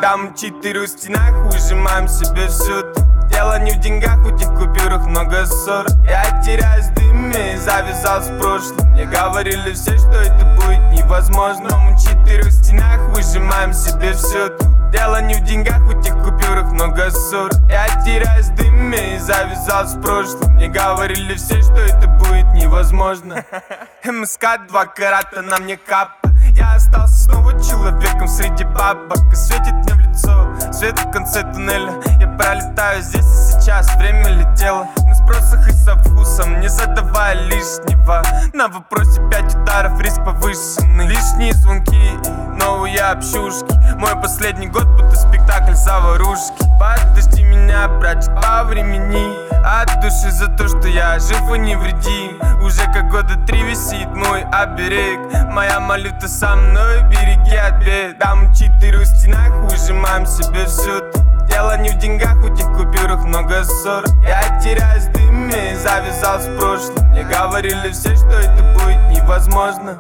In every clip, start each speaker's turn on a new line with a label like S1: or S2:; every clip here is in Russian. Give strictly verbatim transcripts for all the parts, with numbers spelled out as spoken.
S1: Да, мы четыре в стенах, выжимаем себе всю. Дело не в деньгах, у тех купюрах много ссор. Я теряюсь в дыме и завязал с прошлым. Мне говорили все, что это будет невозможно. Но мы четыре в стенах, выжимаем себе все. Дело не в деньгах, у тех купюрах много ссор. Я теряюсь в дыме и завязал с прошлым. Мне говорили все, что это будет невозможно. МСК два карата на мне капа. Я остался снова человеком среди бабок. И светит мне в лицо свет в конце туннеля. Я пролетаю здесь и сейчас, время летело. На спросах и со вкусом, не задавая лишнего. На вопросе пять ударов, риск повышенный. Лишние звонки и новые общушки. Мой последний год будто спектакль заварушки. Подожди меня, братик, по времени. От души за то, что я жив и невредим. Уже как года три висит мой оберег. Моя молитва со мной, береги от бед. Да, мы четыре в стенах, выжимаем себе всю. Дело не в деньгах, у тех купюрах много ссор. Я теряюсь в дыме и завязал с прошлым. Мне говорили все, что это будет невозможно.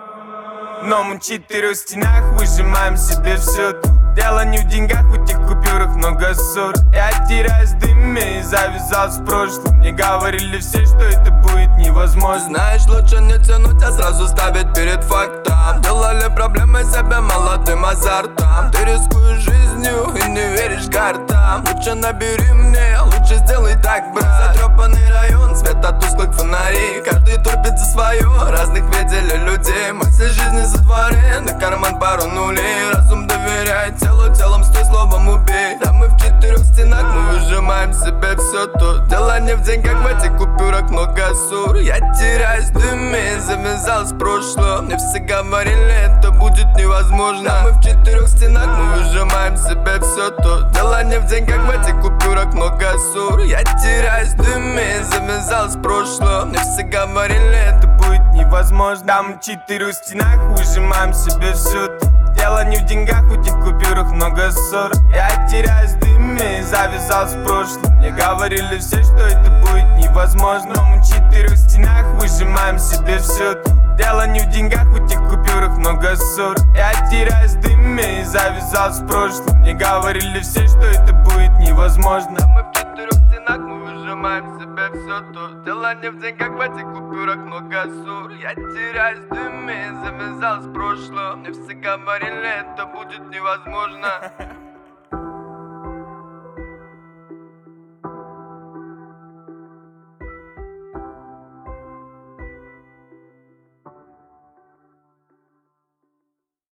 S1: Но мы четыре в стенах, выжимаем себе все. Дело не в деньгах, у тех купюрах много ссор. Я теряюсь в дыме и завязал с прошлым. Мне говорили все, что это будет невозможно.
S2: Ты знаешь, лучше не тянуть, а сразу ставить перед фактом. Делали проблемы себе молодым азартом. Ты рискуешь жизнью и не веришь картам. Лучше набери мне, лучше сделай так, брат. Затрепанный район, свет от тусклых фонарей. Каждый топит за свое, разных видели людей. Мы всей жизни за дворе, на карман пару нулей. Разум доверяет телу, телом стой, словом убей. Да, мы в четырех стенах, мы выжимаем себе все тут. Дело не в деньгах, в этих купюрах много ссор. Я теряюсь в дыме, завязал с прошлым. Мне все говорили, это будет невозможно. Да, мы в четырех стенах, мы выжимаем себе все тут. Дело не в деньгах, в этих купюрах много ссор. Я теряюсь в дыме, завязал с прошлым. Мне все говорили, это будет невозможно. Да, мы в четырех стенах, выжимаем себе все тут. Дело не в деньгах, у тех купюрах много ссор. Я теряюсь в дыме и завязал с прошлым. Мне говорили все, что это будет невозможно. Но мы в четырех стенах, выжимаем себе все тут. Дело не в деньгах, у тех купюрах много ссор. Я теряюсь в дыме и завязал с прошлым. Мне говорили все, что это будет невозможно. Мы в четырех стенах, мы выжимаем себе все тут. Дело не в деньгах, в этих купюрах много ссор. Я теряюсь в дыме и завязал с прошлым. Мне все говорили, это будет невозможно.